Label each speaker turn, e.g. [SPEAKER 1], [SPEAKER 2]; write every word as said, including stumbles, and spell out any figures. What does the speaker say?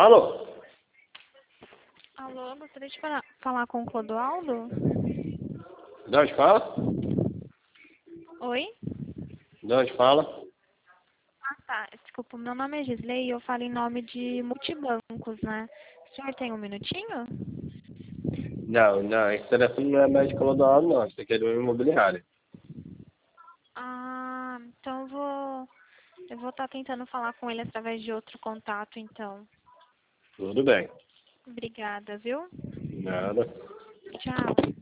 [SPEAKER 1] Alô?
[SPEAKER 2] Alô, gostaria de falar, falar com o Clodoaldo?
[SPEAKER 1] De onde fala?
[SPEAKER 2] Oi?
[SPEAKER 1] De onde fala?
[SPEAKER 2] Ah, tá. Desculpa, meu nome é Gisley e eu falo em nome de multibancos, né? O senhor tem um minutinho?
[SPEAKER 1] Não, não, esse telefone não é mais de Clodoaldo, não. Esse aqui é do imobiliário.
[SPEAKER 2] Ah, então eu vou... Eu vou estar tentando falar com ele através de outro contato, então.
[SPEAKER 1] Tudo bem.
[SPEAKER 2] Obrigada, viu?
[SPEAKER 1] Nada.
[SPEAKER 2] Tchau.